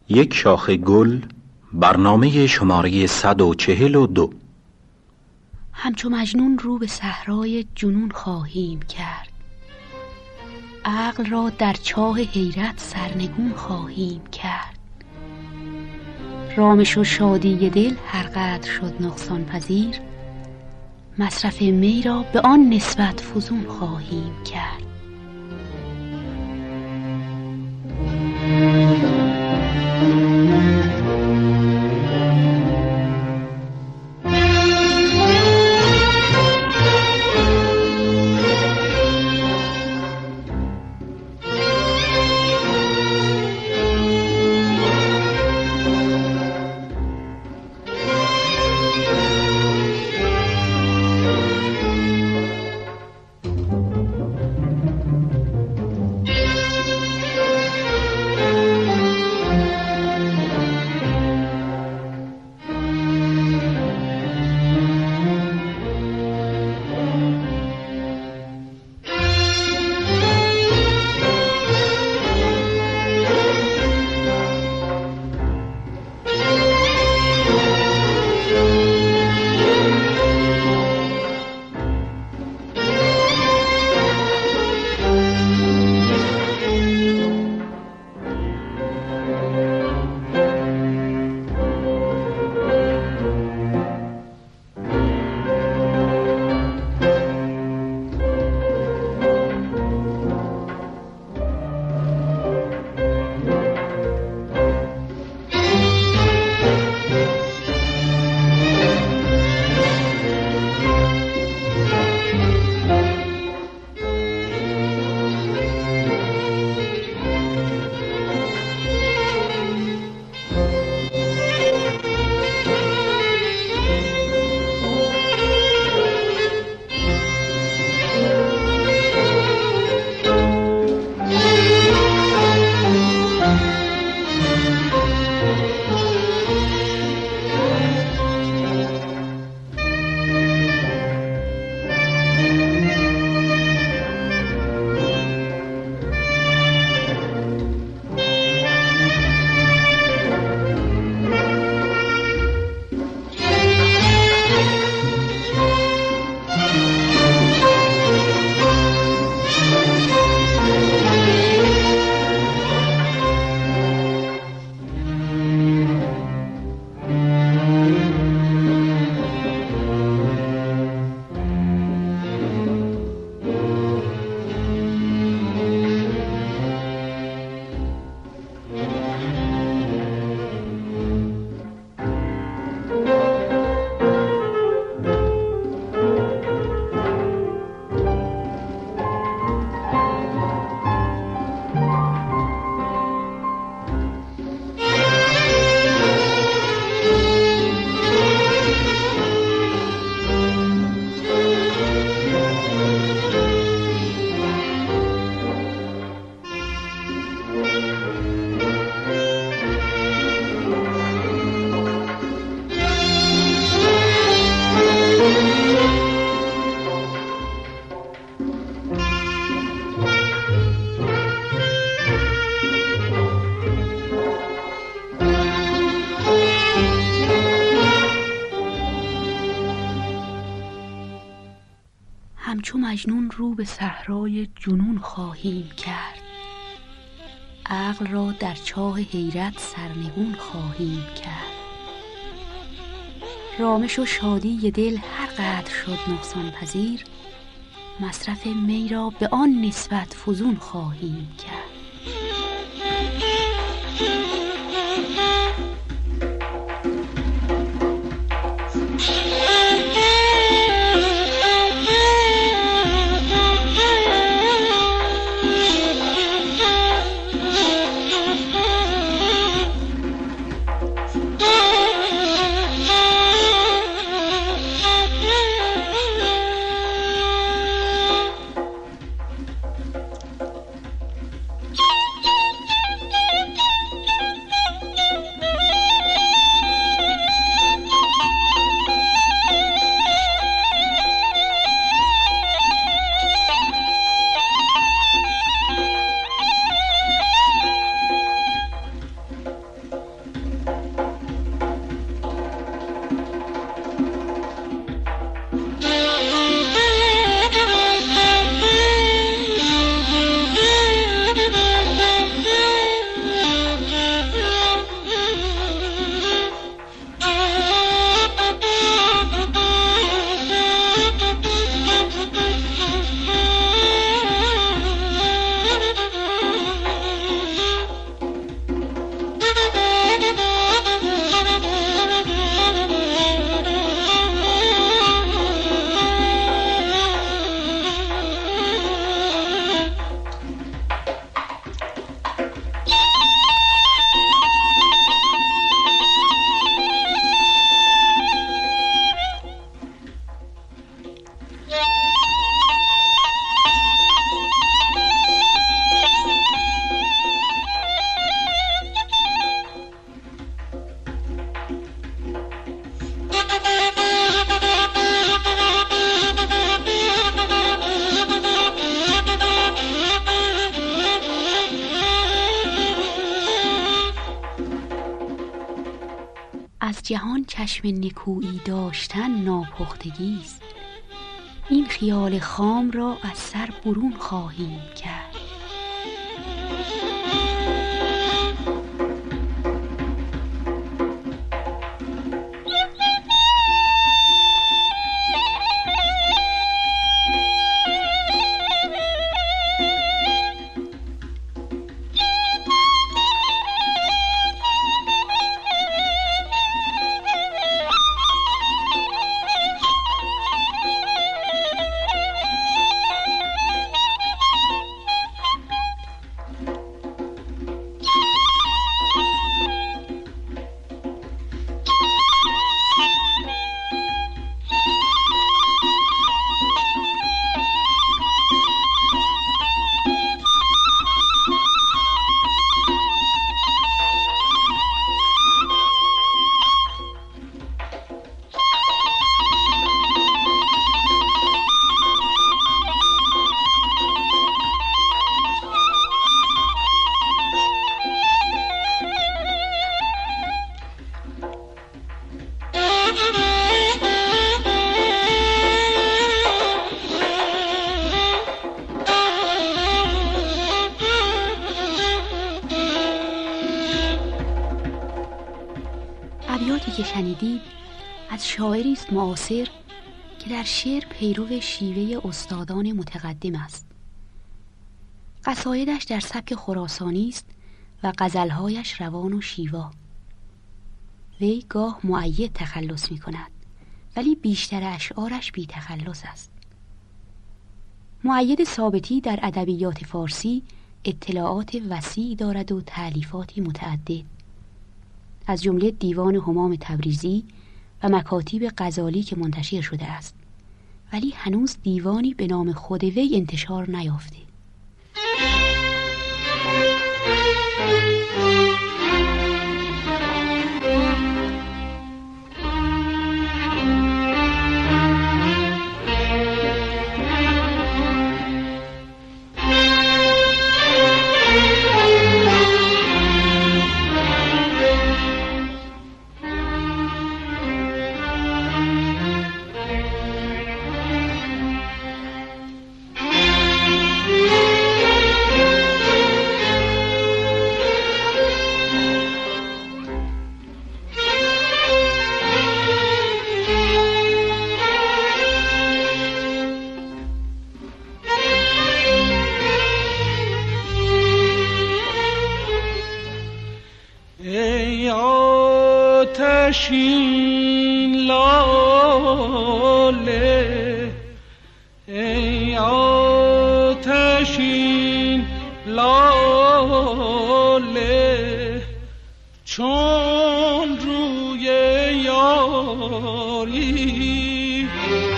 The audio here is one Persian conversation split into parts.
یک شاخه گل، برنامه شماره 142. همچو مجنون رو به صحرای جنون خواهیم کرد، عقل را در چاه حیرت سرنگون خواهیم کرد. رامش و شادی دل هر قدر شد نقصان پذیر، مصرف می را به آن نسبت فزون خواهیم کرد. همچو مجنون رو به صحرای جنون خواهیم کرد، عقل را در چاه حیرت سرنگون خواهیم کرد. رامش و شادی دل هر قدر شد نقصان پذیر، مصرف می را به آن نسبت فزون خواهیم کرد. از جهان چشم نکویی داشتن ناپختگی است. این خیال خام را از سر برون خواهیم کرد. ابیاتی که شنیدید از شاعری است معاصر که در شعر پیرو شیوه استادان متقدم است. قصایدش در سبک خراسانی است و غزلهایش روان و شیوا. وی گاه مؤید تخلص می کند ولی بیشتر اشعارش بی تخلص است. مؤید ثابتی در ادبیات فارسی اطلاعات وسیعی دارد و تألیفاتی متعدد، از جمله دیوان همام تبریزی و مکاتیب غزالی که منتشر شده است، ولی هنوز دیوانی به نام خود وی انتشار نیافته. آتشین لاله، ای آتشین لاله، چون روی یاری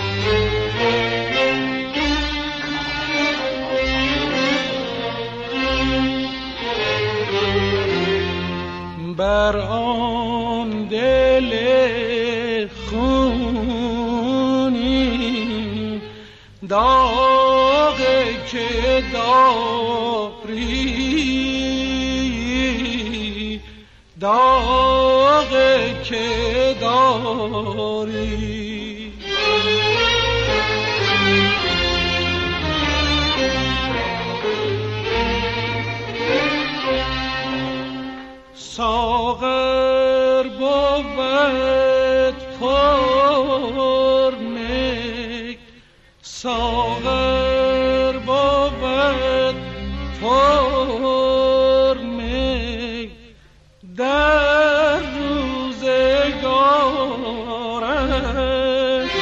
بر آن دل خونی داغ که داری، داغ که داری. ساغر بود پرمی، ساغر بود پرمی در روزگارش،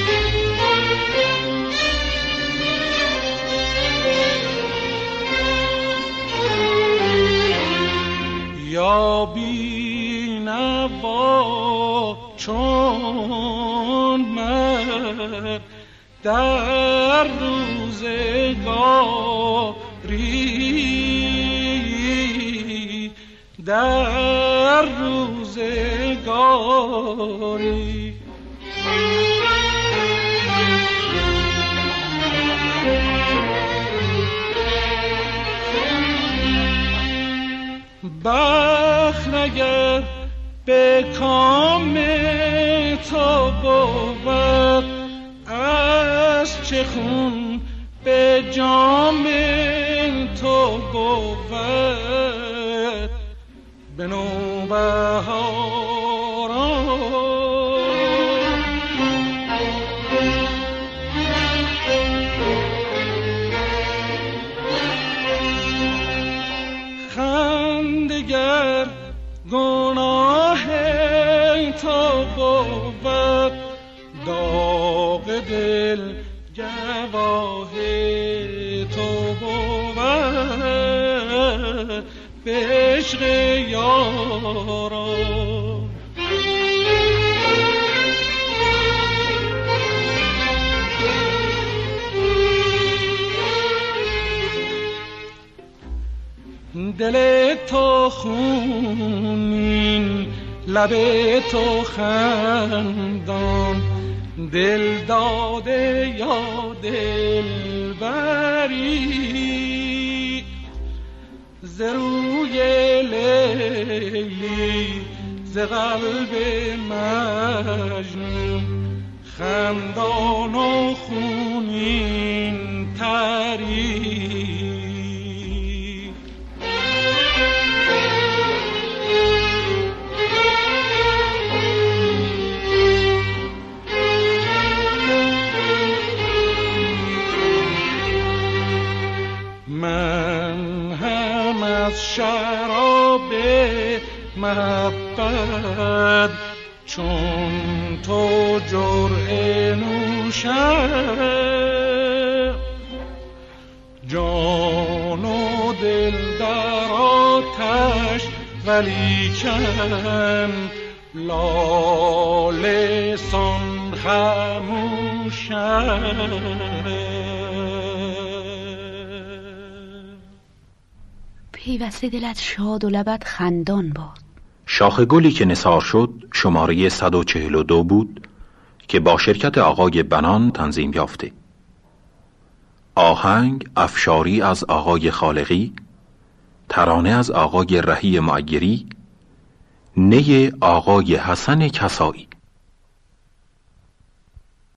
یا بی نوا چون من در روزگاری، در روزگاری. بخت نگر به کام تو بود، از چه خون به جام تو بود، به نوبهاران خندگر گناه تو بود، داغ دل گواه تو بود، به عشق یاران. دل تو خونین، لب تو خندان، دل داده یا دل بری، ز روی لیلی ز قلب مجنون، خندان و خونین تری. من هم از شراب محبت چون تو جرعه نوشم، جان و دل در آتش ولیکن لاله سان خموشم. پیوسته دلت شاد و لبت خندان باد. شاخ گلی که نثار شد شماره 142 بود که با شرکت آقای بنان تنظیم یافته. آهنگ افشاری از آقای خالقی، ترانه از آقای رهی معیری، نی آقای حسن کسایی.